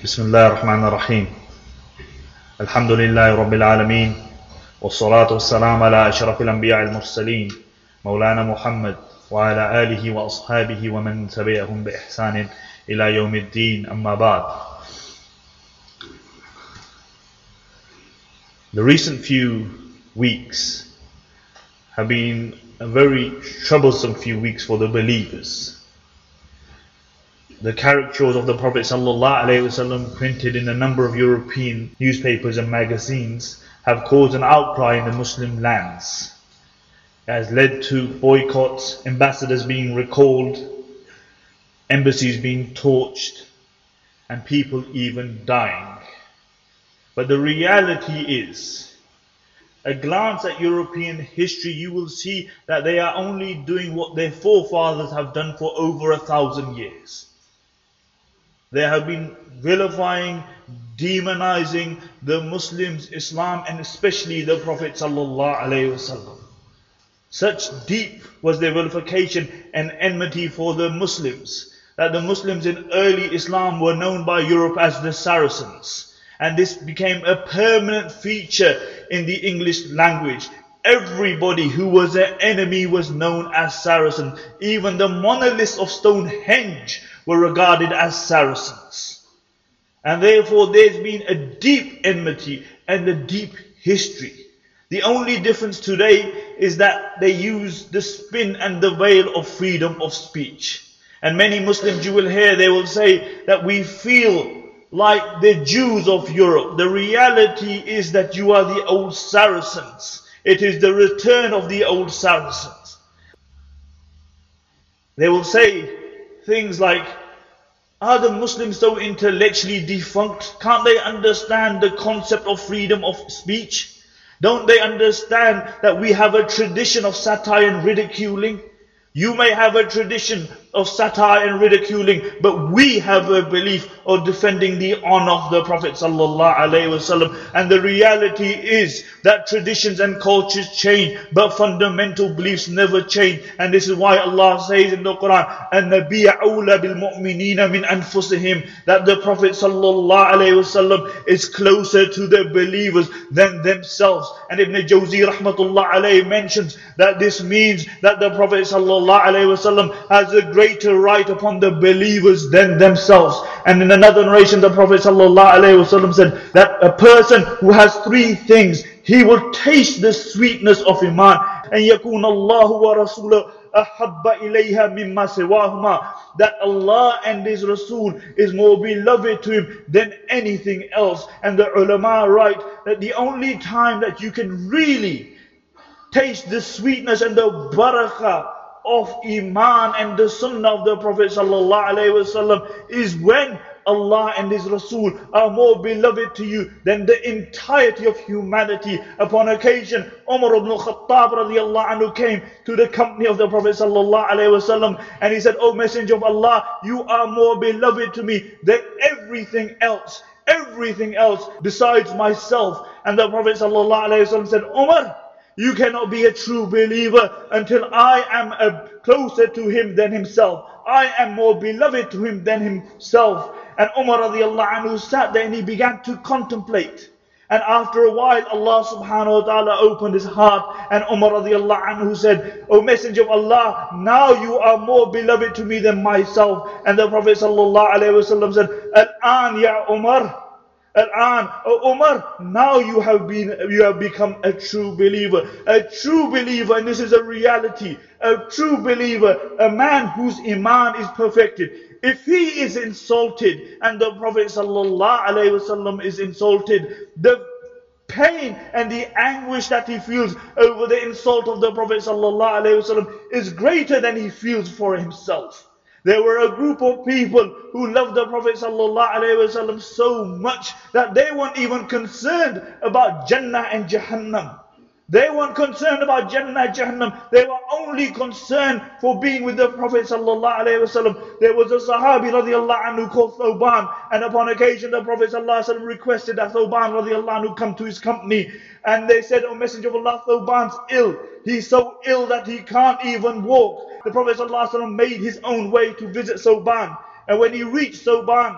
بسم الله الرحمن الرحيم الحمد لله رب العالمين والصلاة والسلام على أشرف الأنبياء المرسلين مولانا محمد وعلى آله وأصحابه ومن تبعهم بإحسان إلى يوم الدين أما بعد. The recent few weeks have been a very troublesome few weeks for the believers. The caricatures of the Prophet ﷺ printed in a number of European newspapers and magazines have caused an outcry in the Muslim lands. It has led to boycotts, ambassadors being recalled, embassies being torched, and people even dying. But the reality is, a glance at European history, you will see that they are only doing what their forefathers have done for over 1,000 years. They have been vilifying, demonizing the Muslims, Islam, and especially the Prophet ﷺ. Such deep was their vilification and enmity for the Muslims that the Muslims in early Islam were known by Europe as the Saracens. And this became a permanent feature in the English language. Everybody who was an enemy was known as Saracen. Even the monoliths of Stonehenge were regarded as Saracens. And therefore there's been a deep enmity and a deep history. The only difference today is that they use the spin and the veil of freedom of speech. And many Muslims you will hear, they will say that we feel like the Jews of Europe. The reality is that you are the old Saracens. It is the return of the old Saracens. They will say things like, are the Muslims so intellectually defunct? Can't they understand the concept of freedom of speech? Don't they understand that we have a tradition of satire and ridiculing? You may have a tradition of satire and ridiculing, but we have a belief of defending the honor of the Prophet ﷺ. And the reality is that traditions and cultures change, but fundamental beliefs never change. And this is why Allah says in the Quran, النَّبِيَّ أَوْلَى بِالْمُؤْمِنِينَ مِنْ أَنفُسِهِمْ, that the Prophet ﷺ is closer to the believers than themselves. And Ibn Jawzi rahmatullah alayhi mentions that this means that the Prophet ﷺ has a greater right upon the believers than themselves. And in another narration, the Prophet ﷺ said that a person who has three things, he will taste the sweetness of Iman. And يَكُونَ اللَّهُ وَرَسُولُهُ أَحَبَّ إِلَيْهَا مِمَّا سِوَاهُمَا, that Allah and His Rasul is more beloved to him than anything else. And the ulama write that the only time that you can really taste the sweetness and the barakah of Iman and the Sunnah of the Prophet ﷺ is when Allah and His Rasul are more beloved to you than the entirety of humanity. Upon occasion, Umar ibn Khattab radiallahu anhu came to the company of the Prophet ﷺ and he said, O Messenger of Allah, you are more beloved to me than everything else besides myself. And the Prophet ﷺ said, Umar, you cannot be a true believer until I am closer to him than himself. I am more beloved to him than himself. And Umar radiallahu anhu sat there and he began to contemplate. And after a while, Allah subhanahu wa ta'ala opened his heart. And Umar radiallahu anhu said, O Messenger of Allah, now you are more beloved to me than myself. And the Prophet sallallahu alayhi wa sallam said, Al-an ya Umar. Al-an, O Umar, now you have become a true believer. A true believer, and this is a reality. A true believer, a man whose Iman is perfected. If he is insulted and the Prophet ﷺ is insulted, the pain and the anguish that he feels over the insult of the Prophet ﷺ is greater than he feels for himself. There were a group of people who loved the Prophet ﷺ so much that they weren't even concerned about Jannah and Jahannam. They weren't concerned about Jannah and Jahannam. They were only concerned for being with the Prophet ﷺ. There was a Sahabi radiallahu anhu called Thawban, and upon occasion the Prophet ﷺ requested that Thawban radiallahu anhu come to his company. And they said, O Messenger of Allah, Thawban's ill. He's so ill that he can't even walk. The Prophet ﷺ made his own way to visit Thawban. And when he reached Thawban,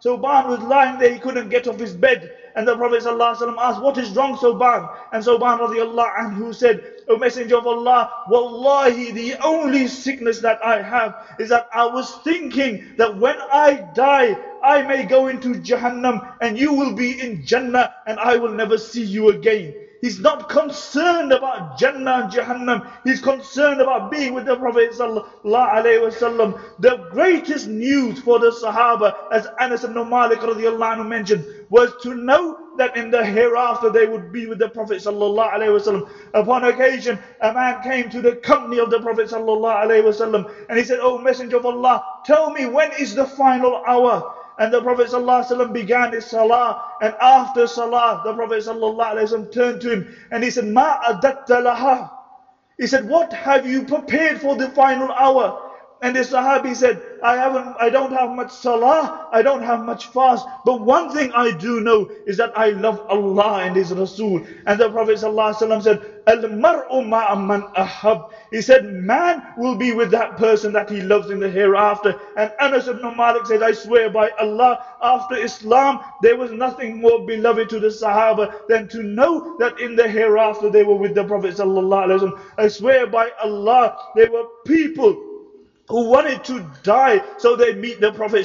Soban was lying there, he couldn't get off his bed. And the Prophet ﷺ asked, what is wrong, Soban? And Soban radiallahu anhu said, O Messenger of Allah, Wallahi, the only sickness that I have is that I was thinking that when I die, I may go into Jahannam and you will be in Jannah and I will never see you again. He's not concerned about Jannah and Jahannam. He's concerned about being with the Prophet sallallahu alaihi wasallam. The greatest news for the Sahaba, as Anas ibn Malik radiallahu anhu mentioned, was to know that in the hereafter they would be with the Prophet sallallahu alaihi wasallam. Upon occasion, a man came to the company of the Prophet sallallahu alaihi wasallam and he said, "O Messenger of Allah, tell me when is the final hour?" And the Prophet ﷺ began his salah. And after salah, the Prophet ﷺ turned to him and he said, "Ma adatta laha." He said, "What have you prepared for the final hour?" And the Sahabi said, I don't have much salah, I don't have much fast, but one thing I do know is that I love Allah and His Rasul. And the Prophet ﷺ said, "Al-mar'u ma'a man ahab." He said, man will be with that person that he loves in the hereafter. And Anas ibn Malik said, I swear by Allah, after Islam, there was nothing more beloved to the Sahaba than to know that in the hereafter they were with the Prophet ﷺ. I swear by Allah, there were people who wanted to die so they meet the Prophet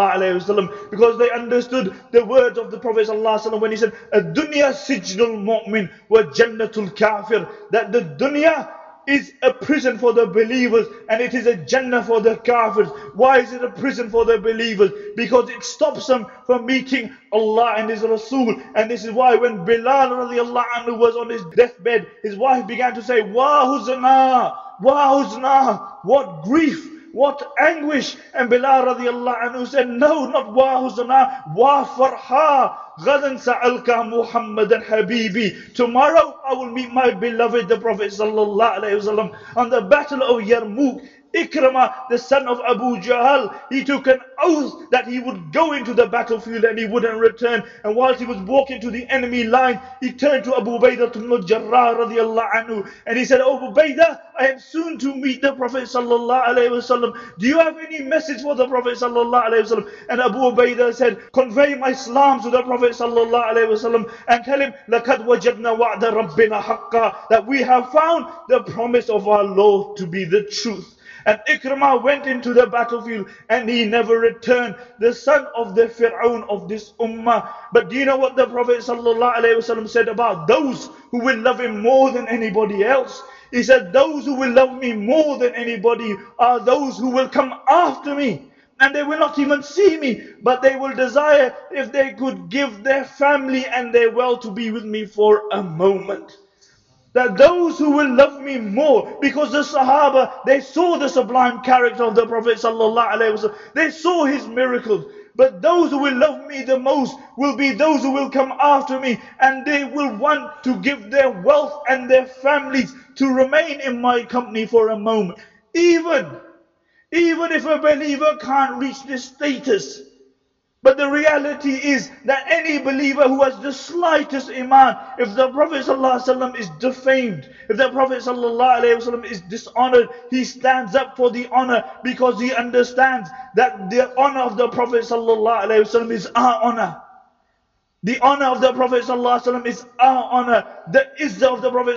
ﷺ, because they understood the words of the Prophet ﷺ when he said, "Ad-dunya sijnul mu'min wa jannatul kafir," that the dunya is a prison for the believers and it is a Jannah for the kafirs. Why is it a prison for the believers? Because it stops them from meeting Allah and His Rasul. And this is why when Bilal radiallahu anhu was on his deathbed, his wife began to say, "Wa huzna, wa huzna," what grief, what anguish. And Bilal radiallahu anhu said, "No, not wa huzna, wa farha. Ghadan sa'alka Muhammadan Habibi." Tomorrow I will meet my beloved, the Prophet sallallahu alaihi wasallam. On the battle of Yarmouk, Ikramah, the son of Abu Jahl, he took an oath that he would go into the battlefield and he wouldn't return. And whilst he was walking to the enemy line, he turned to Abu Ubaidah ibn al-Jarrah radiallahu anhu and he said, "Oh Ubaidah, I am soon to meet the Prophet sallallahu alaihi wasallam. Do you have any message for the Prophet sallallahu alaihi wasallam?" And Abu Ubaidah said, "Convey my salam to the Prophet sallallahu alaihi wasallam and tell him, لَقَدْ وَجَدْنَا وَعْدَ رَبِّنَا حَقًّا," that we have found the promise of our Lord to be the truth. And Ikramah went into the battlefield and he never returned, the son of the Fir'aun of this ummah. But do you know what the Prophet ﷺ said about those who will love him more than anybody else? He said, "Those who will love me more than anybody are those who will come after me. And they will not even see me, but they will desire if they could give their family and their wealth to be with me for a moment." That those who will love me more, because the Sahaba, they saw the sublime character of the Prophet ﷺ. They saw his miracles. But those who will love me the most will be those who will come after me, and they will want to give their wealth and their families to remain in my company for a moment. Even if a believer can't reach this status. But the reality is that any believer who has the slightest iman, if the Prophet ﷺ is defamed, if the Prophet ﷺ is dishonored, he stands up for the honor because he understands that the honor of the Prophet ﷺ is our honor. The honor of the Prophet ﷺ is our honor. The izzah of the Prophet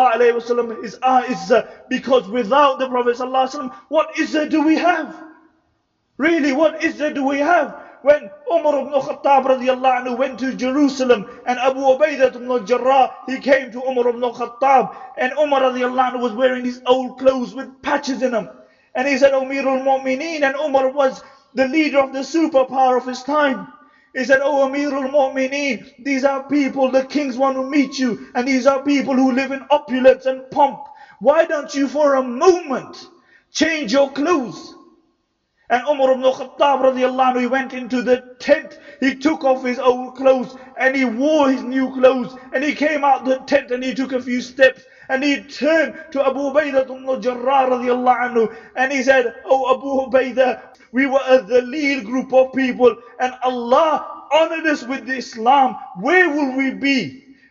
ﷺ is our izzah. Because without the Prophet ﷺ, what izzah do we have? Really, what izzah do we have? When Umar ibn Khattab radiallahu anhu went to Jerusalem and Abu Ubaidah ibn al-Jarrah, he came to Umar ibn Khattab and Umar radiallahu anhu was wearing these old clothes with patches in them. And he said, "Amirul Mu'mineen," and Umar was the leader of the superpower of his time. He said, "Oh Amirul Mu'mineen, these are people, the kings want to meet you, and these are people who live in opulence and pomp. Why don't you for a moment change your clothes?" And Umar ibn Khattab radiallahu anhu, he went into the tent, he took off his old clothes and he wore his new clothes and he came out the tent and he took a few steps and he turned to Abu Ubaidah ibn al-Jarrah radiallahu anhu and he said, "Oh Abu Ubaidah, we were a Dhaleel group of people and Allah honored us with Islam. Where will we be?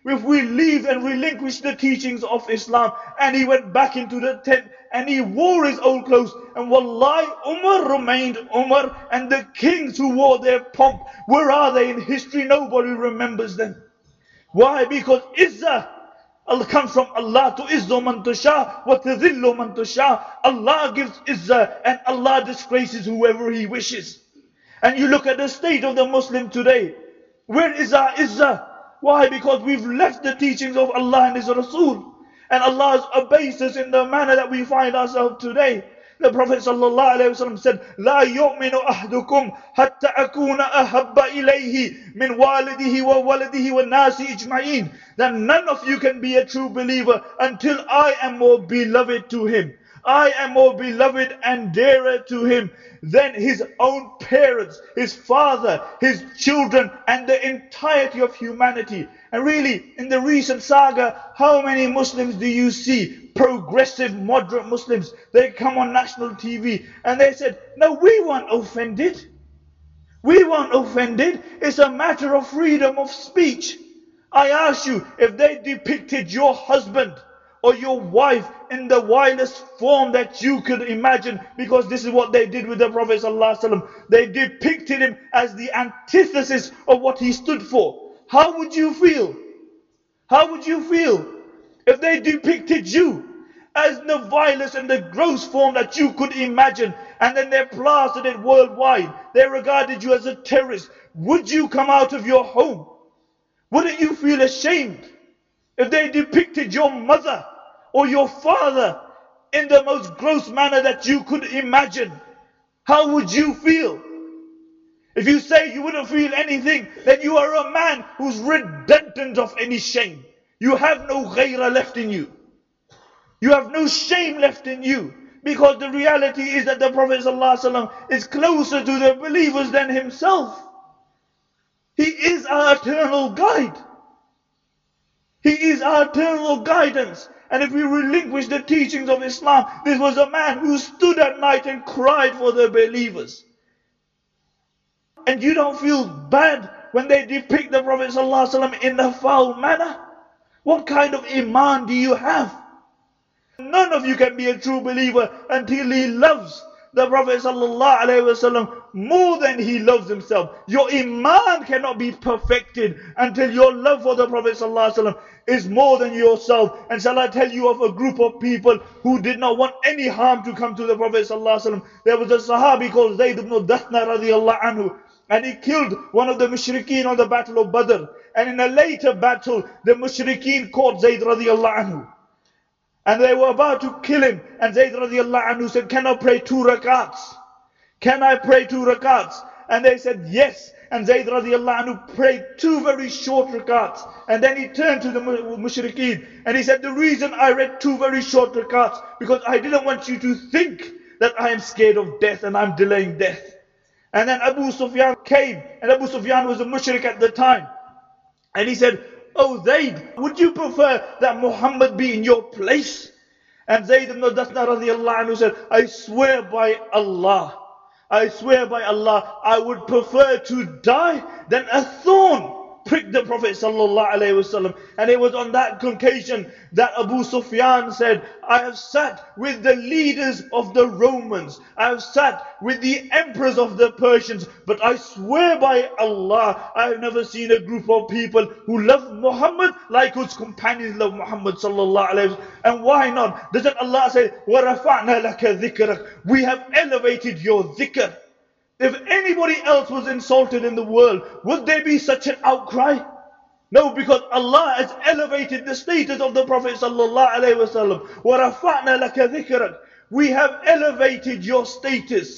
if we leave and relinquish the teachings of Islam, and he went back into the tent and he wore his old clothes, and wallahi, Umar remained Umar, and the kings who wore their pomp, where are they in history? Nobody remembers them. Why? Because Izzah comes from Allah. To izzu man tasha wa tadhillu man tasha. Allah gives Izzah and Allah disgraces whoever He wishes. And you look at the state of the Muslim today. Where is our Izzah? Why? Because we've left the teachings of Allah and His Rasul. And Allah has abased us in the manner that we find ourselves today. The Prophet ﷺ said, لا يؤمن أحدكم حتى أكون أحب إليه من والده وولده والناس إجمعين. That none of you can be a true believer until I am more beloved to him. I am more beloved and dearer to him than his own parents, his father, his children, and the entirety of humanity. And really, in the recent saga, how many Muslims do you see? Progressive, moderate Muslims. They come on national TV and they said, no, we weren't offended. We weren't offended. It's a matter of freedom of speech. I ask you, if they depicted your husband or your wife in the wildest form that you could imagine, because this is what they did with the Prophet ﷺ. They depicted him as the antithesis of what he stood for. How would you feel? How would you feel if they depicted you as the vilest and the gross form that you could imagine, and then they plastered it worldwide? They regarded you as a terrorist. Would you come out of your home? Wouldn't you feel ashamed if they depicted your mother or your father in the most gross manner that you could imagine? How would you feel? If you say you wouldn't feel anything, then you are a man who's redundant of any shame. You have no ghairah left in you. You have no shame left in you. Because the reality is that the Prophet ﷺ is closer to the believers than himself. He is our eternal guide. He is our eternal guidance. And if we relinquish the teachings of Islam, this was a man who stood at night and cried for the believers. And you don't feel bad when they depict the Prophet ﷺ in a foul manner? What kind of iman do you have? None of you can be a true believer until he loves the Prophet ﷺ more than he loves himself. Your iman cannot be perfected until your love for the Prophet ﷺ is more than yourself. And shall I tell you of a group of people who did not want any harm to come to the Prophet ﷺ? There was a Sahabi called Zayd ibn Dathna radiallahu anhu. And he killed one of the mushrikeen on the battle of Badr. And in a later battle, the mushrikeen caught Zayd radiallahu anhu. And they were about to kill him. And Zayd radiallahu anhu said, can I pray 2 rakats? Can I pray 2 rakats? And they said, yes. And Zayd radiallahu anhu prayed 2 very short rakats. And then he turned to the mushrikeen. And he said, the reason I read 2 very short rakats, because I didn't want you to think that I am scared of death and I'm delaying death. And then Abu Sufyan came, and Abu Sufyan was a mushrik at the time. And he said, oh Zayd, would you prefer that Muhammad be in your place? And Zayd ibn Dathna radiallahu anhu said, I swear by Allah, I swear by Allah, I would prefer to die than a thorn pricked the Prophet sallallahu alaihi wasallam. And it was on that occasion that Abu Sufyan said, I have sat with the leaders of the Romans, I have sat with the emperors of the Persians, but I swear by Allah, I have never seen a group of people who love Muhammad like his companions love Muhammad sallallahu alaihi wasallam. And why not? Doesn't Allah say, وَرَفَعْنَا لَكَ ذِكْرَكَ? We have elevated your dhikr. If anybody else was insulted in the world, would there be such an outcry? No, because Allah has elevated the status of the Prophet sallallahu alaihi wasallam. وَرَفَعْنَا لَكَ ذِكْرَكَ. We have elevated your status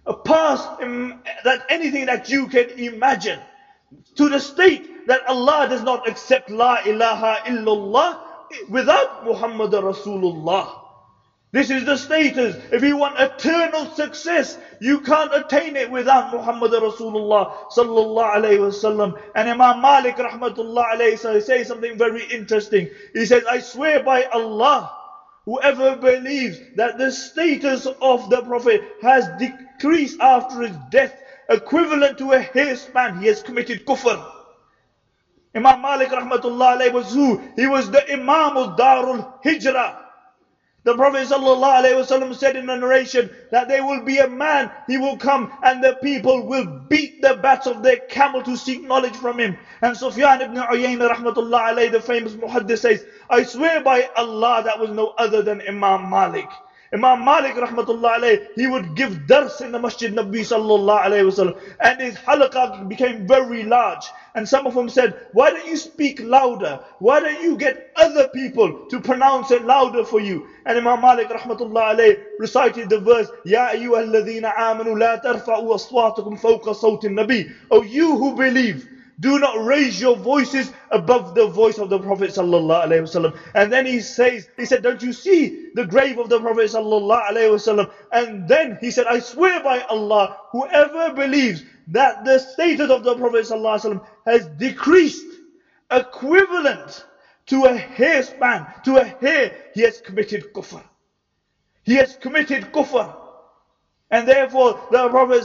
past that anything that you can imagine, to the state that Allah does not accept La ilaha illallah without Muhammad Rasulullah. This is the status. If you want eternal success, you can't attain it without Muhammad Rasulullah sallallahu alayhi wasallam. And Imam Malik rahmatullah alayhi says something very interesting. He says, I swear by Allah, whoever believes that the status of the Prophet has decreased after his death, equivalent to a hairspan, he has committed kufr. Imam Malik rahmatullah alayhi was who? He was the Imam of Darul Hijrah. The Prophet ﷺ said in a narration that there will be a man, he will come and the people will beat the backs of their camel to seek knowledge from him. And Sufyan ibn Uyayna rahmatullah alayhi, the famous muhaddith, says, I swear by Allah that was no other than Imam Malik. Imam Malik rahmatullah alayhi, he would give dars in the Masjid Nabi sallallahu alayhi wasallam, and his halaqah became very large. And some of them said, why don't you speak louder? Why don't you get other people to pronounce it louder for you? And Imam Malik rahmatullah alayhi recited the verse, Ya ayyuhalladhina amanu la tarfa'u aswatakum fawqa sawti nabi. Oh, you who believe, do not raise your voices above the voice of the Prophet sallallahu alaihi wasallam. And then he said, don't you see the grave of the Prophet sallallahu alaihi wasallam? And then he said, I swear by Allah, whoever believes that the status of the Prophet sallallahu alaihi wasallam has decreased equivalent to a hair span, to a hair, he has committed kufr. He has committed kufr. And therefore the Prophet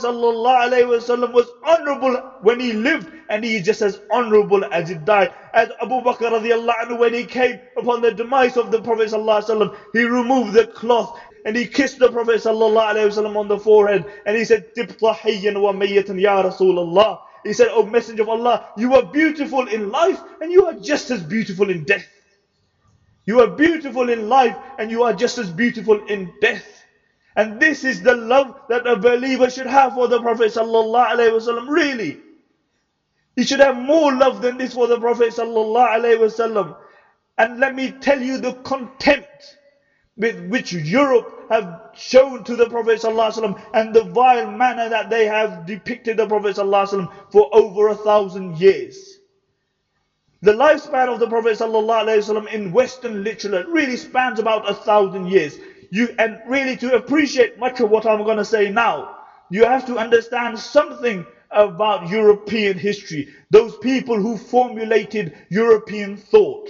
ﷺ was honorable when he lived, and he is just as honorable as he died. As Abu Bakr radiallahu anhu, when he came upon the demise of the Prophet ﷺ, he removed the cloth and he kissed the Prophet ﷺ on the forehead, and he said, Tibta hayyan wa mayyatan ya Rasulullah. He said, O Messenger of Allah, you are beautiful in life and you are just as beautiful in death. You are beautiful in life and you are just as beautiful in death. And this is the love that a believer should have for the Prophet sallallahu alaihi wasallam. Really, he should have more love than this for the Prophet sallallahu alaihi wasallam. And let me tell you the contempt with which Europe have shown to the Prophet sallallahu alaihi wasallam, and the vile manner that they have depicted the Prophet sallallahu alaihi wasallam for over 1,000 years. The lifespan of the Prophet sallallahu alaihi wasallam in Western literature really spans about 1,000 years. And really, to appreciate much of what I'm going to say now, you have to understand something about European history. Those people who formulated European thought.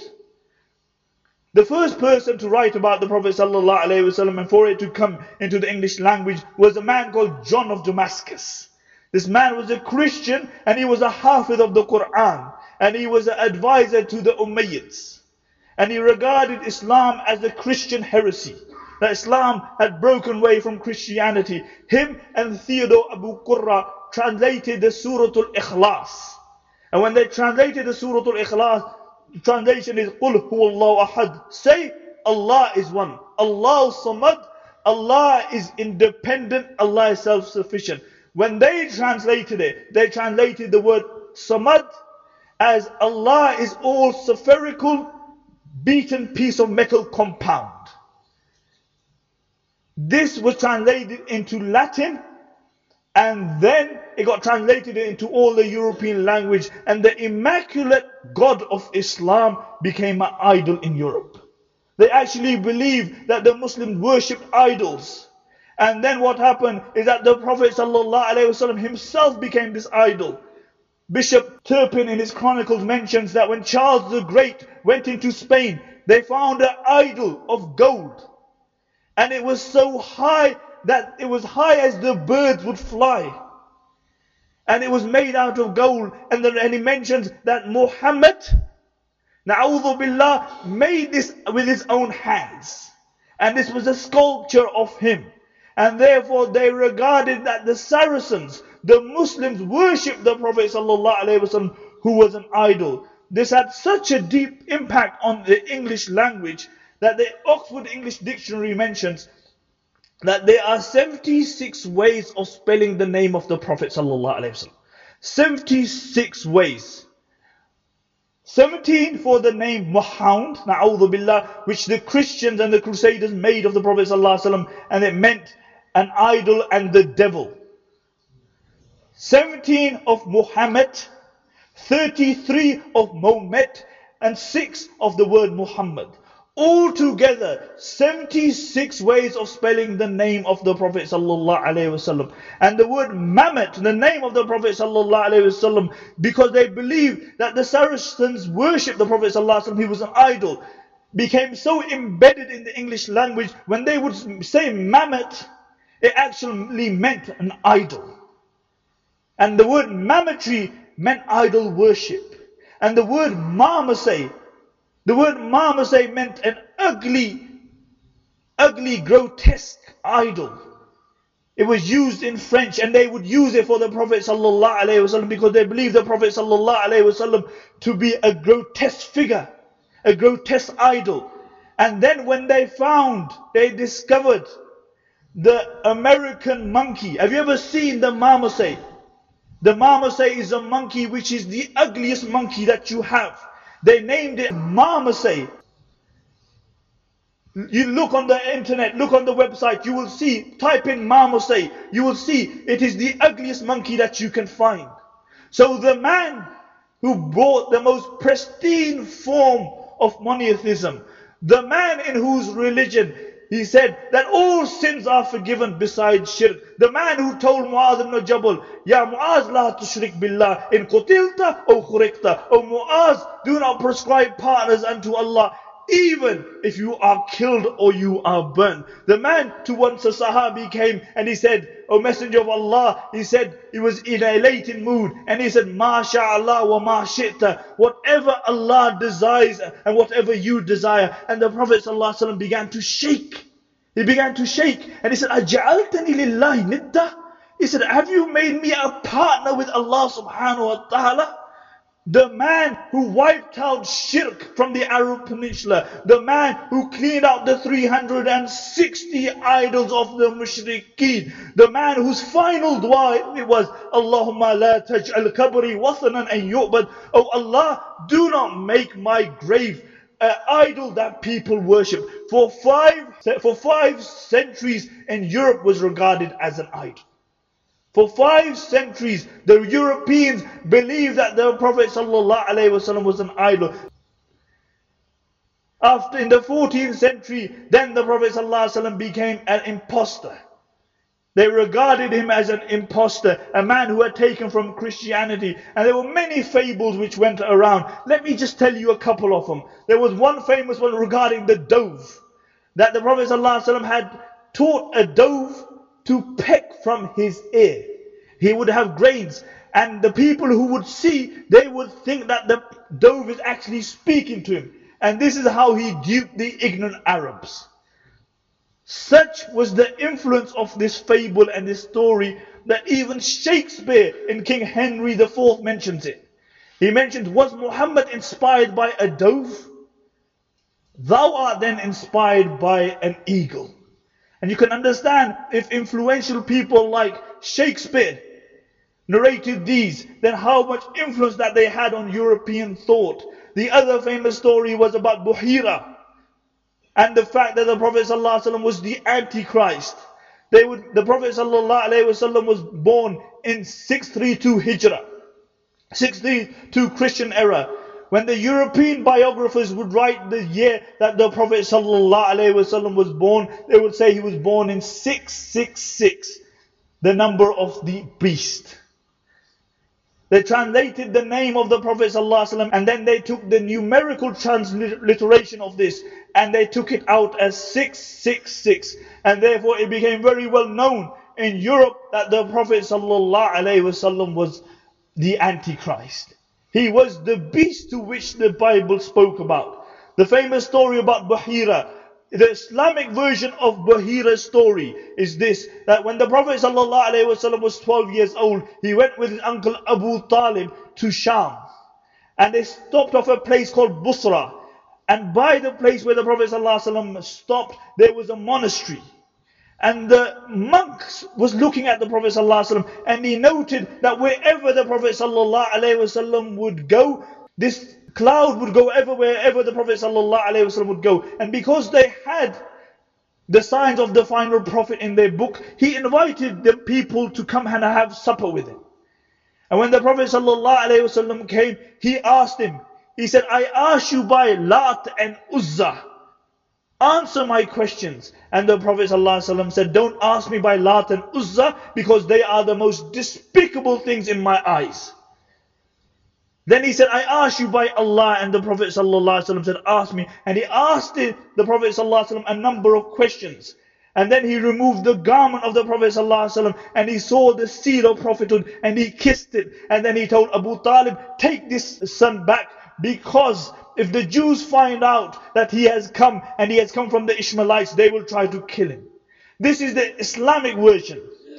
The first person to write about the Prophet ﷺ, and for it to come into the English language, was a man called John of Damascus. This man was a Christian, and he was a Hafiz of the Quran, and he was an advisor to the Umayyads. And he regarded Islam as a Christian heresy. That Islam had broken away from Christianity. Him and Theodore Abu Qurra translated the Surah Al-Ikhlas. And when they translated the Surah Al-Ikhlas, the translation is Qul huwallahu ahad. Say, Allah is one. Allah samad. Allah is independent. Allah is self-sufficient. When they translated it, they translated the word samad as Allah is all spherical, beaten piece of metal compound. This was translated into Latin, and then it got translated into all the European language, and the immaculate God of Islam became an idol in Europe. They actually believed that the Muslims worshipped idols. And then what happened is that the Prophet ﷺ himself became this idol. Bishop Turpin in his chronicles mentions that when Charles the Great went into Spain, they found an idol of gold. And it was so high that it was high as the birds would fly. And it was made out of gold. And he mentions that Muhammad, na'udhu billah, made this with his own hands. And this was a sculpture of him. And therefore they regarded that the Saracens, the Muslims, worshipped the Prophet ﷺ, who was an idol. This had such a deep impact on the English language that the Oxford English Dictionary mentions that there are 76 ways of spelling the name of the Prophet ﷺ. 76 ways. 17 for the name Muhammad, na'udhu billah, which the Christians and the Crusaders made of the Prophet ﷺ, and it meant an idol and the devil. 17 of Muhammad, 33 of Mohammed, and 6 of the word Muhammad. Altogether, 76 ways of spelling the name of the Prophet ﷺ. And the word Mamet, the name of the Prophet ﷺ, because they believed that the Saracens worshipped the Prophet ﷺ, he was an idol, became so embedded in the English language, when they would say Mamet, it actually meant an idol. And the word Mametry meant idol worship. And the word marmoset meant an ugly, grotesque idol. It was used in French, and they would use it for the Prophet ﷺ because they believed the Prophet ﷺ to be a grotesque figure, a grotesque idol. And then when they discovered the American monkey. Have you ever seen the marmoset? The marmoset is a monkey which is the ugliest monkey that you have. They named it marmoset. You look on the internet, look on the website, you will see, type in marmoset, you will see it is the ugliest monkey that you can find. So the man who brought the most pristine form of monotheism, the man in whose religion he said that all sins are forgiven besides shirk, the man who told Mu'adh ibn Jabal, Ya Mu'adh la tushrik billah in qutilta or khurikta, O Mu'adh, do not prescribe partners unto Allah, even if you are killed or you are burned. The man to once a Sahabi came and he said, O Messenger of Allah, he said, he was in a elated mood, and he said, Ma sha'Allah wa ma shi'ta, whatever Allah desires and whatever you desire. And the Prophet ﷺ began to shake. He began to shake, and he said, Aja'altani lillahi nidda? He said, have you made me a partner with Allah subhanahu wa ta'ala? The man who wiped out shirk from the Arab Peninsula, the man who cleaned out the 360 idols of the mushrikeen, the man whose final dua it was, Allahumma la taj'al qabri wathanan an yu'bad. Oh Allah, do not make my grave an idol that people worship. For five centuries in Europe was regarded as an idol. For 5 centuries, the Europeans believed that the Prophet ﷺ was an idol. After, in the 14th century, then the Prophet ﷺ became an impostor. They regarded him as an impostor, a man who had taken from Christianity. And there were many fables which went around. Let me just tell you a couple of them. There was one famous one regarding the dove, that the Prophet ﷺ had taught a dove to peck from his ear. He would have grains, and the people who would see, they would think that the dove is actually speaking to him. And this is how he duped the ignorant Arabs. Such was the influence of this fable and this story that even Shakespeare in King Henry IV mentions it. He mentions, was Muhammad inspired by a dove? Thou art then inspired by an eagle. And you can understand, if influential people like Shakespeare narrated these, then how much influence that they had on European thought. The other famous story was about Buhira, and the fact that the Prophet ﷺ was the Antichrist. The Prophet ﷺ was born in 632 Hijrah, 632 Christian era. When the European biographers would write the year that the Prophet ﷺ was born, they would say he was born in 666, the number of the beast. They translated the name of the Prophet ﷺ, and then they took the numerical transliteration of this, and they took it out as 666. And therefore it became very well known in Europe that the Prophet ﷺ was the Antichrist. He was the beast to which the Bible spoke about. The famous story about Buhira, the Islamic version of Buhira's story is this, that when the Prophet ﷺ was 12 years old, he went with his uncle Abu Talib to Sham. And they stopped off a place called Busra. And by the place where the Prophet ﷺ stopped, there was a monastery. And the monks was looking at the Prophet ﷺ, and he noted that wherever the Prophet ﷺ would go, this cloud would go everywhere, wherever the Prophet ﷺ would go. And because they had the signs of the final prophet in their book, he invited the people to come and have supper with him. And when the Prophet ﷺ came, he asked him, he said, I asked you by Lat and Uzza, answer my questions. And the Prophet ﷺ said, don't ask me by Lat and Uzza, because they are the most despicable things in my eyes. Then he said, I ask you by Allah. And the Prophet ﷺ said, ask me. And he asked the Prophet ﷺ a number of questions. And then he removed the garment of the Prophet ﷺ, and he saw the seal of prophethood, and he kissed it. And then he told Abu Talib, take this son back, because if the Jews find out that he has come, and he has come from the Ishmaelites, they will try to kill him. This is the Islamic version.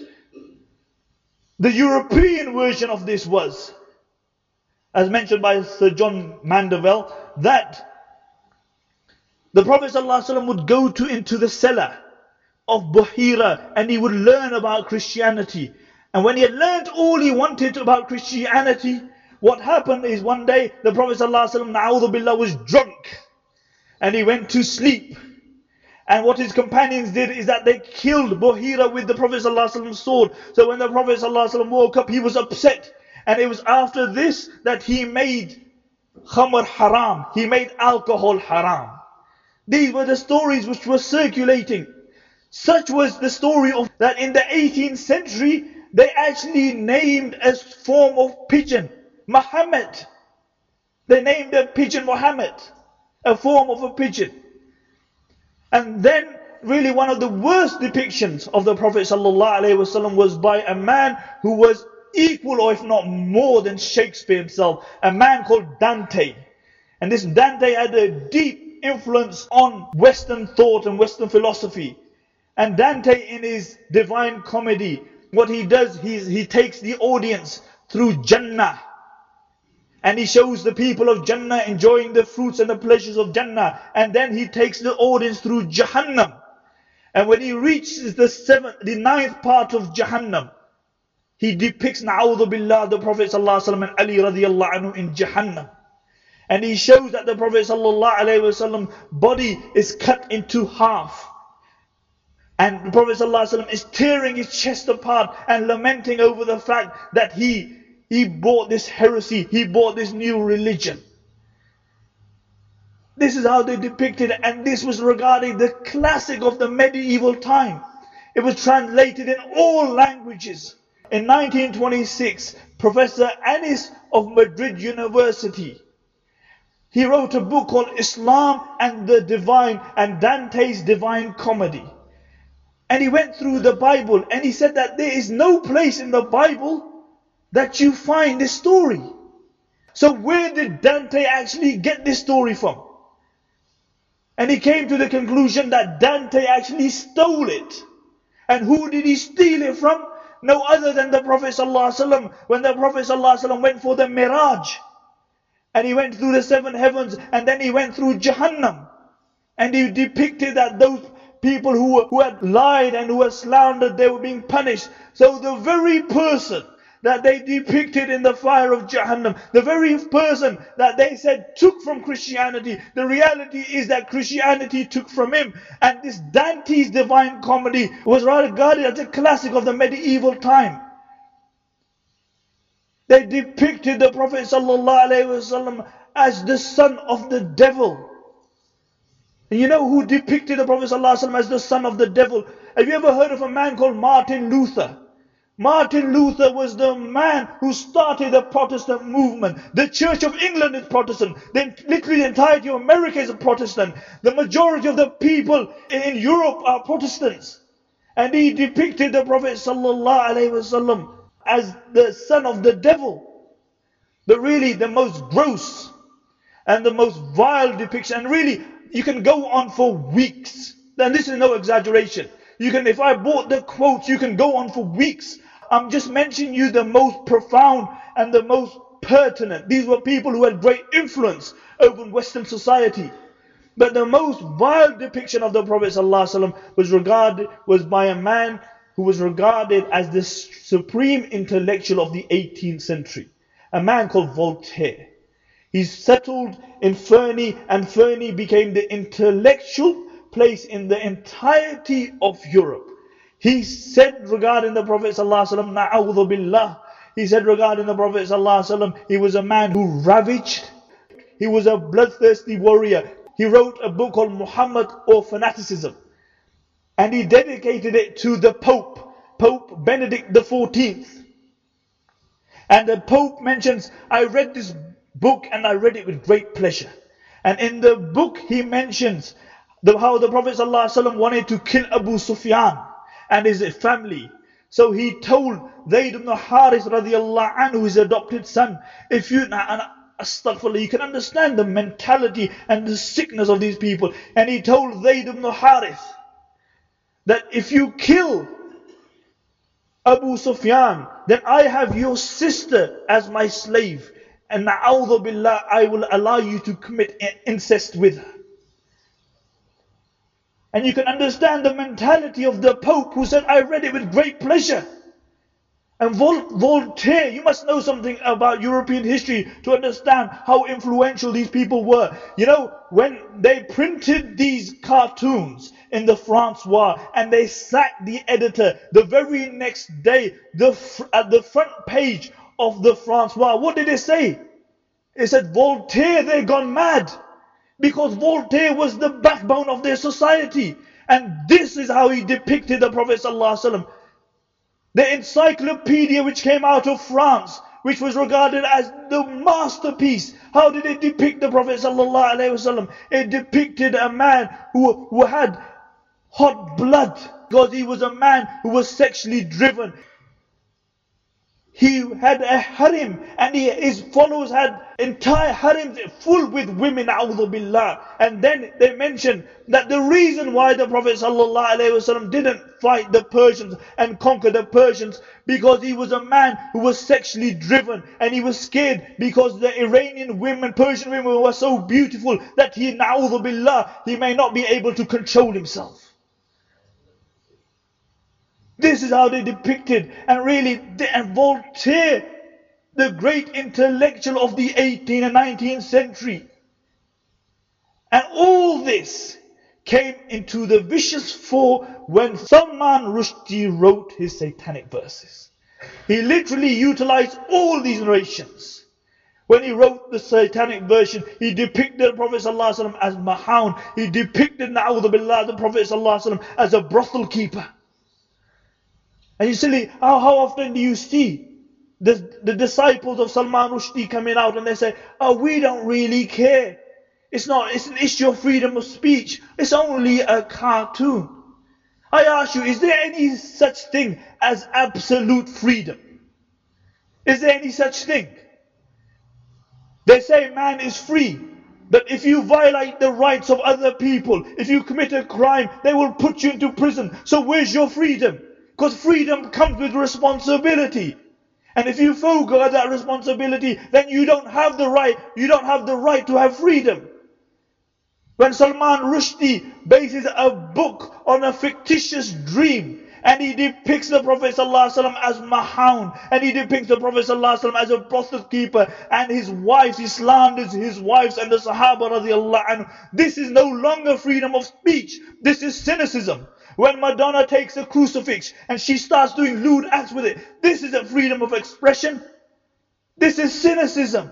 The European version of this was, as mentioned by Sir John Mandeville, that the Prophet ﷺ would go into the cellar of Buhira, and he would learn about Christianity. And when he had learned all he wanted about Christianity, what happened is one day the Prophet ﷺ, na'udhu billah, was drunk, and he went to sleep. And what his companions did is that they killed Buhira with the Prophet ﷺ's sword. So when the Prophet ﷺ woke up, he was upset. And it was after this that he made khamr haram. He made alcohol haram. These were the stories which were circulating. Such was the story of that in the 18th century, they actually named a form of pigeon Muhammad. They named a pigeon Muhammad, a form of a pigeon. And then really one of the worst depictions of the Prophet ﷺ was by a man who was equal, or if not more than Shakespeare himself, a man called Dante. And this Dante had a deep influence on Western thought and Western philosophy. And Dante, in his Divine Comedy, what he does, he takes the audience through Jannah. And he shows the people of Jannah enjoying the fruits and the pleasures of Jannah. And then he takes the audience through Jahannam. And when he reaches the ninth part of Jahannam, he depicts, na'udhu billah, the Prophet ﷺ and Ali radiallahu anhu in Jahannam. And he shows that the Prophet ﷺ body is cut into half. And the Prophet ﷺ is tearing his chest apart and lamenting over the fact that he bought this heresy, he bought this new religion. This is how they depicted it, and this was regarding the classic of the medieval time. It was translated in all languages. In 1926, Professor Anis of Madrid University, he wrote a book called Islam and the Divine and Dante's Divine Comedy. And he went through the Bible and he said that there is no place in the Bible that you find this story. So where did Dante actually get this story from? And he came to the conclusion that Dante actually stole it. And who did he steal it from? No other than the Prophet ﷺ. When the Prophet ﷺ went for the Miraj, and he went through the 7 heavens, and then he went through Jahannam, and he depicted that those people who had lied and who had slandered, they were being punished. So the very person that they depicted in the fire of Jahannam, the very person that they said took from Christianity, the reality is that Christianity took from him. And this Dante's Divine Comedy was regarded as a classic of the medieval time. They depicted the Prophet ﷺ as the son of the devil. And you know who depicted the Prophet ﷺ as the son of the devil? Have you ever heard of a man called Martin Luther? Martin Luther was the man who started the Protestant movement. The Church of England is Protestant. Literally the entirety of America is a Protestant. The majority of the people in Europe are Protestants. And he depicted the Prophet ﷺ as the son of the devil. But really the most gross and the most vile depiction. And really you can go on for weeks. And this is no exaggeration. If I brought the quotes, you can go on for weeks. I'm just mentioning you the most profound and the most pertinent. These were people who had great influence over Western society. But the most vile depiction of the Prophet ﷺ was by a man who was regarded as the supreme intellectual of the 18th century. A man called Voltaire. He settled in Ferney, and Ferney became the intellectual place in the entirety of Europe. He said regarding the Prophet ﷺ, na'udhu billah, he said regarding the Prophet ﷺ, he was a man who ravaged, he was a bloodthirsty warrior. He wrote a book called Muhammad or Fanaticism, and he dedicated it to the Pope Benedict XIV. And the Pope mentions, I read this book and I read it with great pleasure. And in the book he mentions how the Prophet ﷺ wanted to kill Abu Sufyan and his family. So he told Zayd ibn Harith radiallahu anhu, his adopted son, if you, astaghfirullah, you can understand the mentality and the sickness of these people. And he told Zayd ibn Harith that if you kill Abu Sufyan, then I have your sister as my slave. And na'udhu billah, I will allow you to commit incest with her. And you can understand the mentality of the Pope, who said, I read it with great pleasure. And Voltaire, you must know something about European history to understand how influential these people were. You know, when they printed these cartoons in the Francois and they sacked the editor, the very next day, at the front page of the Francois, what did it say? It said, Voltaire, they've gone mad. Because Voltaire was the backbone of their society. And this is how he depicted the Prophet ﷺ. The encyclopedia which came out of France, which was regarded as the masterpiece, how did it depict the Prophet ﷺ? It depicted a man who had hot blood, because he was a man who was sexually driven. He had a harem, and his followers had entire harems full with women, a'udhu billah. And then they mentioned that the reason why the Prophet ﷺ didn't fight the Persians and conquer the Persians, because he was a man who was sexually driven, and he was scared because the Iranian women, Persian women were so beautiful that he, na'udhu billah, he may not be able to control himself. This is how they depicted, and really, and Voltaire, the great intellectual of the 18th and 19th century. And all this came into the vicious fore when Salman Rushdie wrote his satanic verses. He literally utilized all these narrations. When he wrote the satanic version, he depicted the Prophet ﷺ as Mahound. He depicted, na'udhu billah, the Prophet ﷺ as a brothel keeper. And you see, how often do you see the disciples of Salman Rushdie coming out and they say, oh, we don't really care. It's an issue of freedom of speech. It's only a cartoon. I ask you, is there any such thing as absolute freedom? Is there any such thing? They say man is free. But if you violate the rights of other people, if you commit a crime, they will put you into prison. So where's your freedom? Because freedom comes with responsibility. And if you forego that responsibility, then you don't have the right to have freedom. When Salman Rushdie bases a book on a fictitious dream, and he depicts the Prophet ﷺ as Mahound, and he depicts the Prophet ﷺ as a brothel keeper, and his wives, he slanders his wives and the Sahaba radiallahu anhu. This is no longer freedom of speech. This is cynicism. When Madonna takes a crucifix and she starts doing lewd acts with it, this isn't freedom of expression. This is cynicism.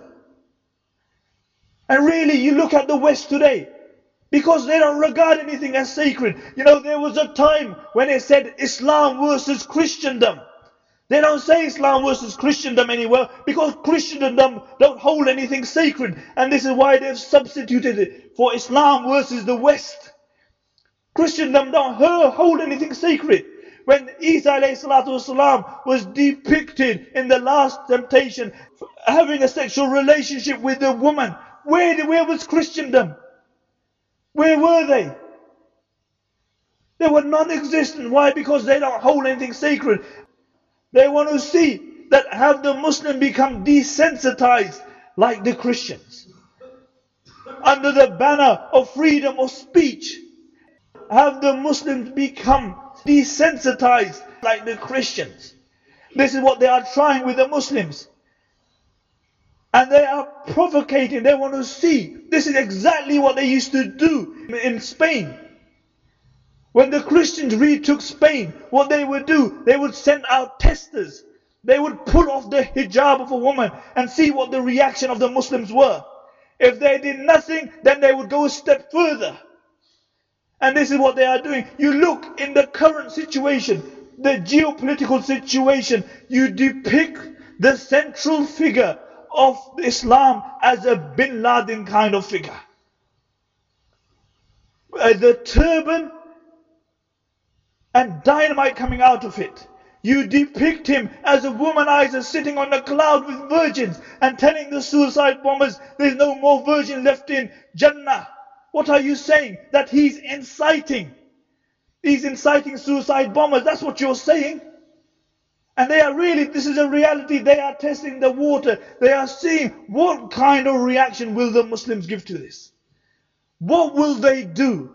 And really, you look at the West today, because they don't regard anything as sacred. You know, there was a time when it said Islam versus Christendom. They don't say Islam versus Christendom anywhere, because Christendom don't hold anything sacred. And this is why they've substituted it for Islam versus the West. Christendom don't hold anything sacred. When Isa ﷺ was depicted in the last temptation having a sexual relationship with a woman, where was Christendom? Where were they? They were non-existent. Why? Because they don't hold anything sacred. They want to see that have the Muslim become desensitized like the Christians. Under the banner of freedom of speech, have the Muslims become desensitized like the Christians. This is what they are trying with the Muslims. And they are provocating. They want to see. This is exactly what they used to do in Spain. When the Christians retook Spain, what they would do, they would send out testers. They would pull off the hijab of a woman and see what the reaction of the Muslims were. If they did nothing, then they would go a step further. And this is what they are doing. You look in the current situation, the geopolitical situation, you depict the central figure of Islam as a Bin Laden kind of figure. the turban and dynamite coming out of it. You depict him as a womanizer sitting on a cloud with virgins and telling the suicide bombers there's no more virgin left in Jannah. What are you saying? That he's inciting. He's inciting suicide bombers. That's what you're saying. And they are really, this is a reality. They are testing the water. They are seeing what kind of reaction will the Muslims give to this. What will they do?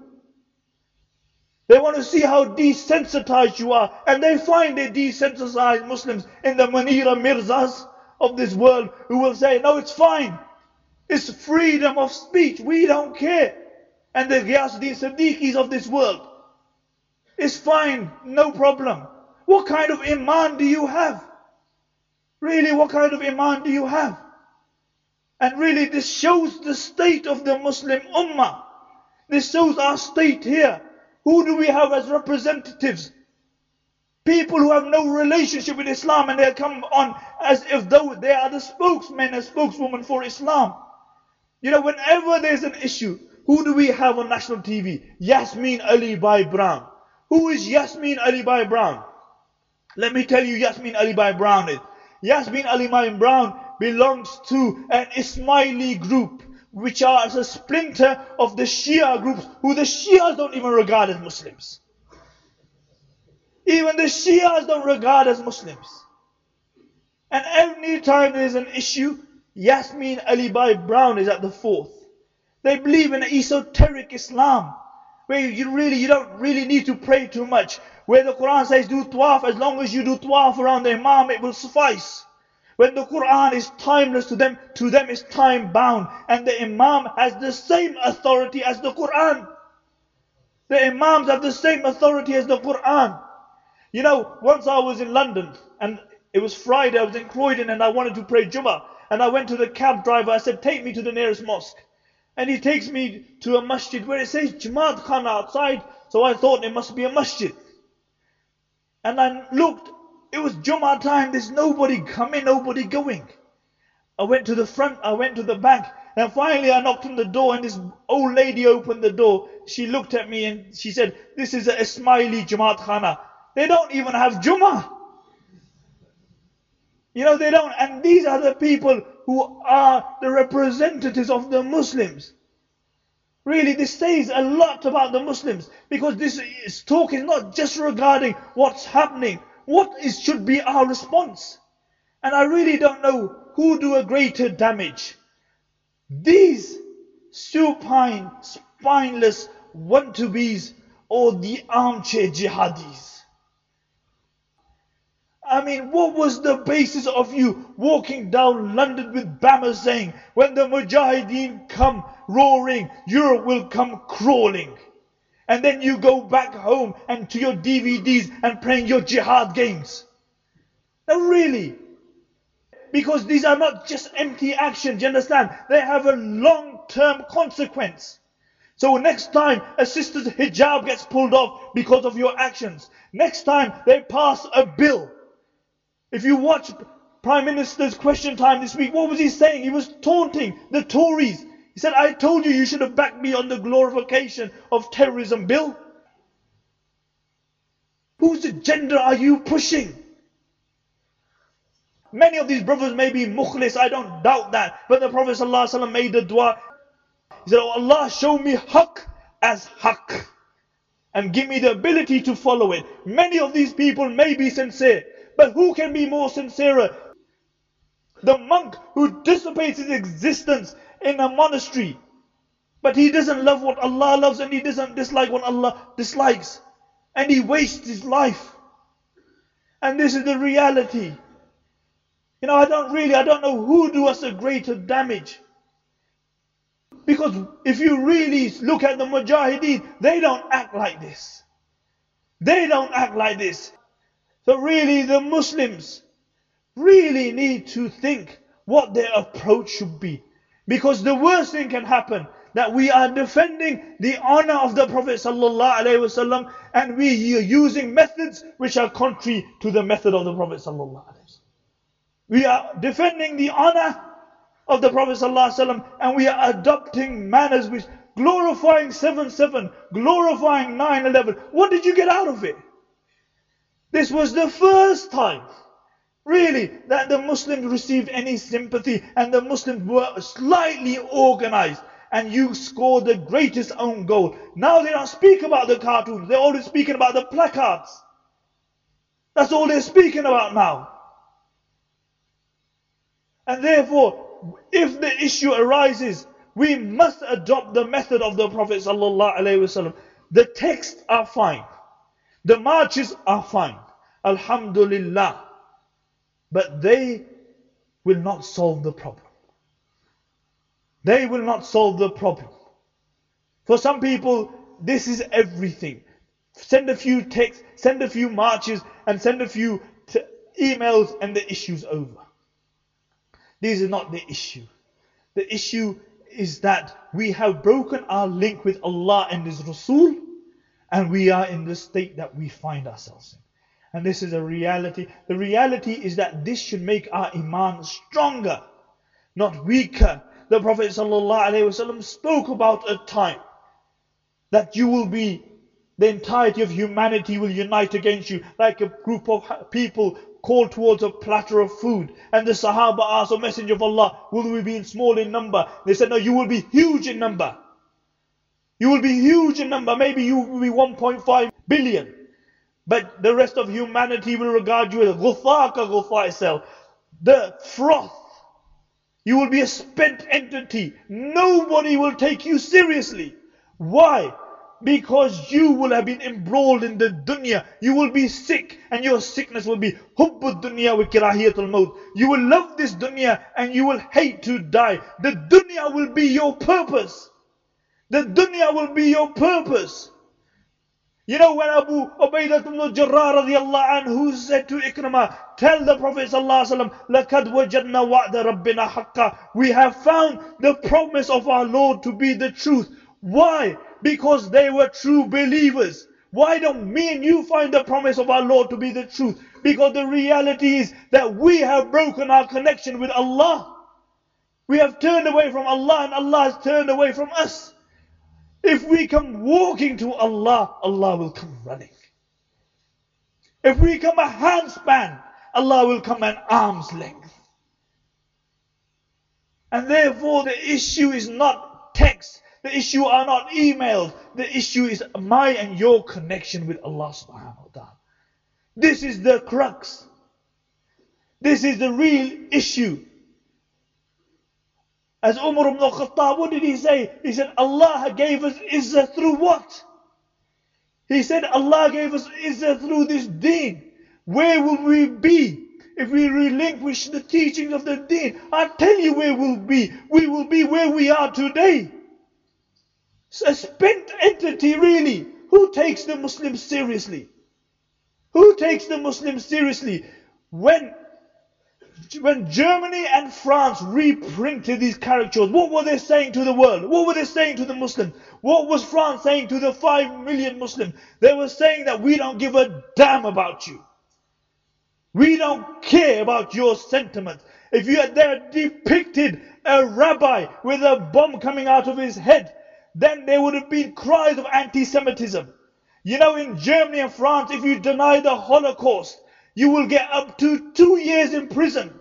They want to see how desensitized you are. And they find they desensitized Muslims in the Munira Mirzas of this world who will say, no, it's fine. It's freedom of speech. We don't care. And the Ghiyasuddin Siddiquis of this world. It's fine. No problem. What kind of iman do you have? Really, what kind of iman do you have? And really, this shows the state of the Muslim Ummah. This shows our state here. Who do we have as representatives? People who have no relationship with Islam, and they come on as if though they are the spokesmen and spokeswoman for Islam. You know, whenever there's an issue, who do we have on national TV? Yasmin Ali Bai Brown. Who is Yasmin Ali Bai Brown? Let me tell you Yasmin Ali Bai Brown is. Yasmin Ali Bai Brown belongs to an Ismaili group, which are a splinter of the Shia groups, who the Shias don't even regard as Muslims. Even the Shias don't regard as Muslims. And every time there is an issue, Yasmin Ali Bai Brown is at the fourth. They believe in esoteric Islam, where you don't really need to pray too much. Where the Quran says do tawaf, as long as you do tawaf around the Imam, it will suffice. When the Quran is timeless to them it's time bound. And the Imam has the same authority as the Quran. The Imams have the same authority as the Quran. You know, once I was in London, and it was Friday, I was in Croydon, and I wanted to pray Jummah. And I went to the cab driver, I said, take me to the nearest mosque. And he takes me to a masjid where it says Jamaat Khan outside. So I thought it must be a masjid. And I looked, it was Jummah time, there's nobody coming, nobody going. I went to the front, I went to the back, and finally I knocked on the door, and this old lady opened the door. She looked at me and she said, this is a Ismaili Jamaat Khana. They don't even have Jummah. You know, they don't. And these are the people who are the representatives of the Muslims. Really, this says a lot about the Muslims, because this talk is not just regarding what's happening. What should be our response? And I really don't know who do a greater damage. These supine, spineless want-to-bes, or the armchair jihadis. I mean, what was the basis of you walking down London with banners saying, when the Mujahideen come roaring, Europe will come crawling? And then you go back home and to your DVDs and playing your jihad games. Now really, because these are not just empty actions, you understand? They have a long-term consequence. So next time a sister's hijab gets pulled off because of your actions, next time they pass a bill. If you watch Prime Minister's question time this week, what was he saying? He was taunting the Tories. He said, I told you you should have backed me on the glorification of terrorism bill. Whose agenda are you pushing? Many of these brothers may be mukhlis, I don't doubt that. But the Prophet ﷺ made a dua. He said, oh Allah, show me haqq as haqq, and give me the ability to follow it. Many of these people may be sincere, but who can be more sincere? The monk who dissipates his existence in a monastery, but he doesn't love what Allah loves, and he doesn't dislike what Allah dislikes, and he wastes his life. And this is the reality. You know, I don't know who do us a greater damage. Because if you really look at the Mujahideen, they don't act like this. They don't act like this. So really the Muslims really need to think what their approach should be. Because the worst thing can happen, that we are defending the honor of the Prophet ﷺ, and we are using methods which are contrary to the method of the Prophet ﷺ. We are defending the honor of the Prophet ﷺ, and we are adopting manners which glorifying 7/7, glorifying 9/11. What did you get out of it? This was the first time, really, that the Muslims received any sympathy and the Muslims were slightly organized. And you scored the greatest own goal. Now they don't speak about the cartoons. They're always speaking about the placards. That's all they're speaking about now. And therefore, if the issue arises, we must adopt the method of the Prophet ﷺ. The texts are fine. The marches are fine. Alhamdulillah. But they will not solve the problem. They will not solve the problem. For some people, this is everything. Send a few texts, send a few marches, and send a few emails, and the issue's over. This is not the issue. The issue is that we have broken our link with Allah and His Rasul, and we are in the state that we find ourselves in. And this is a reality. The reality is that this should make our iman stronger, not weaker. The Prophet ﷺ spoke about a time that you will be, the entirety of humanity will unite against you, like a group of people called towards a platter of food. And the Sahaba asked, O Messenger of Allah, will we be small in number? They said, no, you will be huge in number. You will be huge in number. Maybe you will be 1.5 billion. But the rest of humanity will regard you as ghutha itself, the froth. You will be a spent entity. Nobody will take you seriously. Why? Because you will have been embroiled in the dunya. You will be sick, and your sickness will be hubbud dunya wa kirahiyatul maut. You will love this dunya and you will hate to die. The dunya will be your purpose. The dunya will be your purpose. You know when Abu Ubaidah ibn al-Jarrah radiyallahu anhu said to Ikrimah, tell the Prophet sallallahu alaihi wasallam, لَقَدْ وَجَدْنَا وَعْدَ رَبِّنَا حَقًّا. We have found the promise of our Lord to be the truth. Why? Because they were true believers. Why don't me and you find the promise of our Lord to be the truth? Because the reality is that we have broken our connection with Allah. We have turned away from Allah and Allah has turned away from us. If we come walking to Allah, Allah will come running. If we come a handspan, Allah will come an arm's length. And therefore the issue is not text. The issue are not emails. The issue is my and your connection with Allah subhanahu wa ta'ala. This is the crux. This is the real issue. As Umar ibn al-Khattab, what did he say? He said, Allah gave us izzah through what? He said, Allah gave us izzah through this deen. Where will we be if we relinquish the teachings of the deen? I'll tell you where we'll be. We will be where we are today. A spent entity, really. Who takes the Muslims seriously? Who takes the Muslims seriously? When Germany and France reprinted these caricatures, what were they saying to the world? What were they saying to the Muslims? What was France saying to the 5 million Muslims? They were saying that we don't give a damn about you. We don't care about your sentiments. If you had there depicted a rabbi with a bomb coming out of his head, then there would have been cries of anti-Semitism. You know, in Germany and France, if you deny the Holocaust, you will get up to 2 years in prison.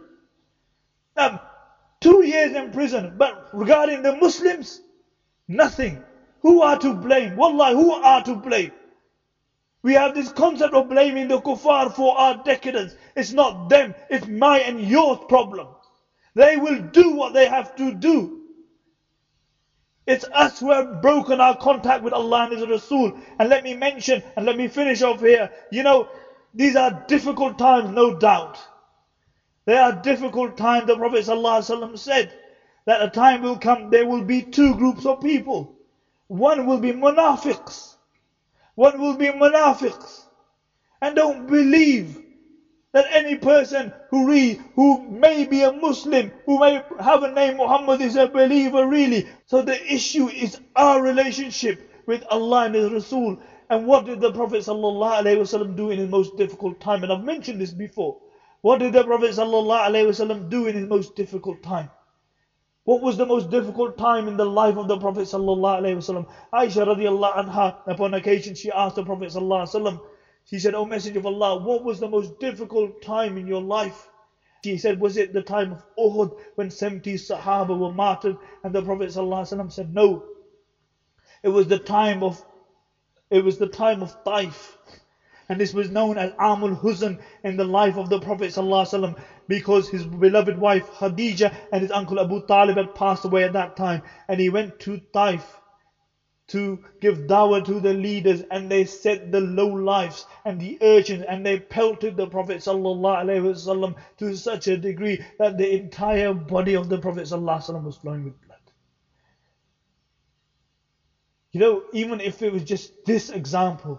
2 years in prison. But regarding the Muslims, nothing. Who are to blame? Wallahi, who are to blame? We have this concept of blaming the kuffar for our decadence. It's not them, it's my and your problem. They will do what they have to do. It's us who have broken our contact with Allah and His Rasul. And let me mention, and let me finish off here. You know, these are difficult times, no doubt. They are difficult times. The Prophet ﷺ said that a time will come, there will be 2 groups of people. One will be munafiqs. One will be munafiqs. And don't believe that any person who may be a Muslim, who may have a name Muhammad, is a believer really. So the issue is our relationship with Allah and His Rasul. And what did the Prophet ﷺ do in his most difficult time? And I've mentioned this before. What did the Prophet ﷺ do in his most difficult time? What was the most difficult time in the life of the Prophet sallallahu alaihi wasallam? Aisha radiallahu anha, upon occasion she asked the Prophet sallallahu alaihi wasallam, she said, "O Messenger of Allah, what was the most difficult time in your life?" She said, "Was it the time of Uhud when 70 Sahaba were martyred?" And the Prophet sallallahu alaihi wasallam said, "No. It was the time of Taif." And this was known as Amul Huzn in the life of the Prophet ﷺ, because his beloved wife Khadija and his uncle Abu Talib had passed away at that time. And he went to Taif to give dawah to the leaders, and they set the low lives and the urchins, and they pelted the Prophet ﷺ to such a degree that the entire body of the Prophet ﷺ was flowing with blood. You know, even if it was just this example,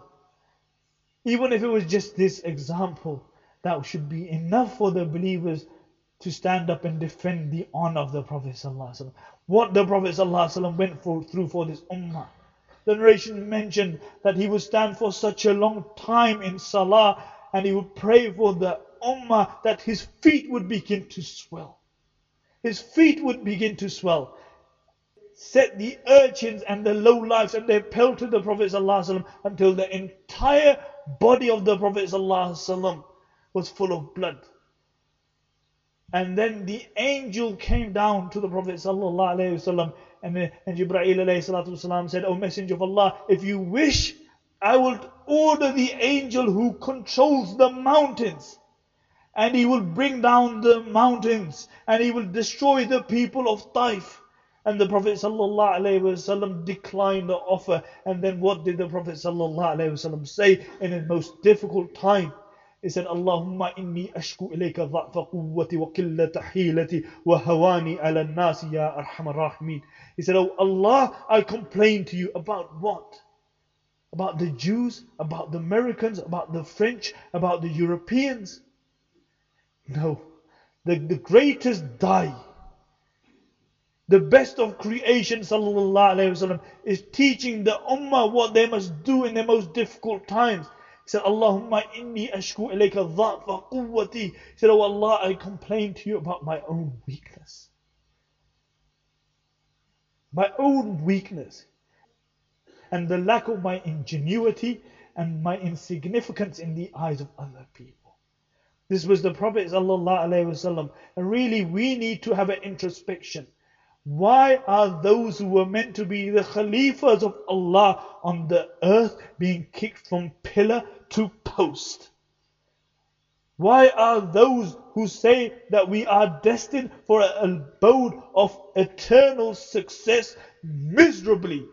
that should be enough for the believers to stand up and defend the honor of the Prophet ﷺ. What the Prophet ﷺ went through for this ummah. The narration mentioned that he would stand for such a long time in salah, and he would pray for the ummah that his feet would begin to swell. His feet would begin to swell. Set the urchins and the low lives, and they pelted the Prophet ﷺ until the entire body of the Prophet ﷺ was full of blood. And then the angel came down to the Prophet ﷺ, and Jibreel ﷺ said, "O Messenger of Allah, if you wish, I will order the angel who controls the mountains, and he will bring down the mountains, and he will destroy the people of Taif." And the Prophet ﷺ declined the offer. And then what did the Prophet ﷺ say in his most difficult time? He said, "Allahumma inni ashku ilayka dha'fa quwwati wa qillata hilati wa hawani ala nasi ya arhamar rahimin." He said, "Oh Allah, I complain to you about what? About the Jews, about the Americans, about the French, about the Europeans? No, the greatest die. The best of creation, sallallahu alayhi wasallam, is teaching the ummah what they must do in their most difficult times." He said, "Allahumma inni ashku ilayka dha'fa quwwati." He said, "Oh Allah, I complain to you about my own weakness. My own weakness. And the lack of my ingenuity and my insignificance in the eyes of other people." This was the Prophet sallallahu alayhi wasallam. And really, we need to have an introspection. Why are those who were meant to be the Khalifas of Allah on the earth being kicked from pillar to post? Why are those who say that we are destined for an abode of eternal success miserably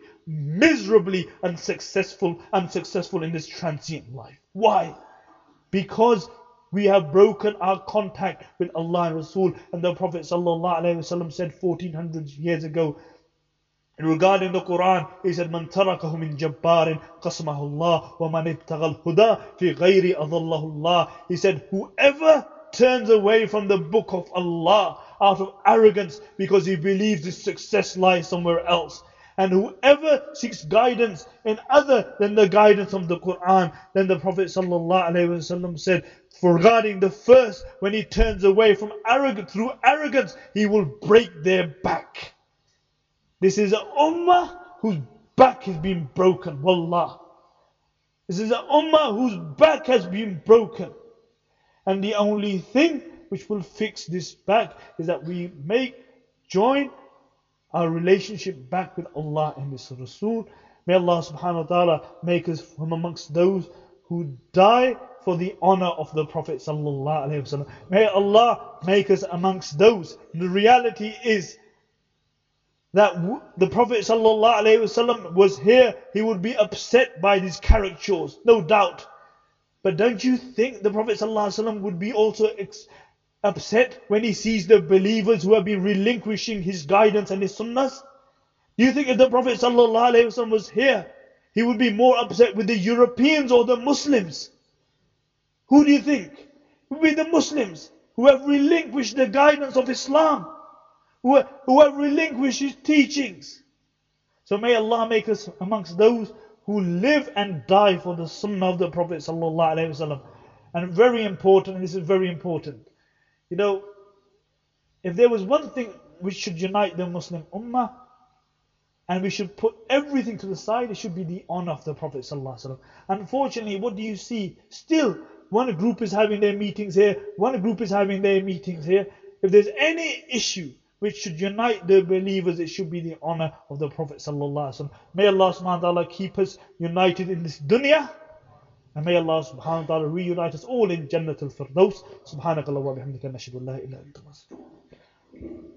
unsuccessful in this transient life? Why? Because we have broken our contact with Allah and Rasul. And the Prophet ﷺ said 1400 years ago, regarding the Quran, he said, "Man tarakahu min jabbarin qasmahu Allah, wa man ibtaghal huda fi ghayri adallahu Allah." He said, whoever turns away from the book of Allah out of arrogance because he believes his success lies somewhere else, and whoever seeks guidance in other than the guidance of the Quran, then the Prophet ﷺ said, regarding the first, when he turns away from through arrogance, he will break their back. This is an ummah whose back has been broken. Wallah. This is an ummah whose back has been broken. And the only thing which will fix this back is that we join our relationship back with Allah and His Rasul. May Allah subhanahu wa ta'ala make us from amongst those who die for the honor of the Prophet sallallahu alaihi wasallam. May Allah make us amongst those. The reality is that the Prophet sallallahu alaihi wasallam was here. He would be upset by these caricatures, no doubt. But don't you think the Prophet sallallahu alaihi wasallam would be also upset when he sees the believers who have been relinquishing his guidance and his sunnahs? Do you think if the Prophet sallallahu alaihi wasallam was here, he would be more upset with the Europeans or the Muslims? Who do you think? It would be the Muslims who have relinquished the guidance of Islam, who have relinquished his teachings. So may Allah make us amongst those who live and die for the sunnah of the Prophet sallallahu alaihi wasallam. And very important, this is very important. You know, if there was one thing which should unite the Muslim Ummah, and we should put everything to the side. It should be the honor of the Prophet ﷺ. Unfortunately, what do you see? Still, one group is having their meetings here, one group is having their meetings here. If there's any issue which should unite the believers, it should be the honor of the Prophet ﷺ. May Allah subhanahu wa ta'ala keep us united in this dunya, and may Allah subhanahu wa ta'ala reunite us all in Jannatul Firdaus. Subhanakallah wa bihamdika nashhadu an la ilaha illa anta nastaghfiruka.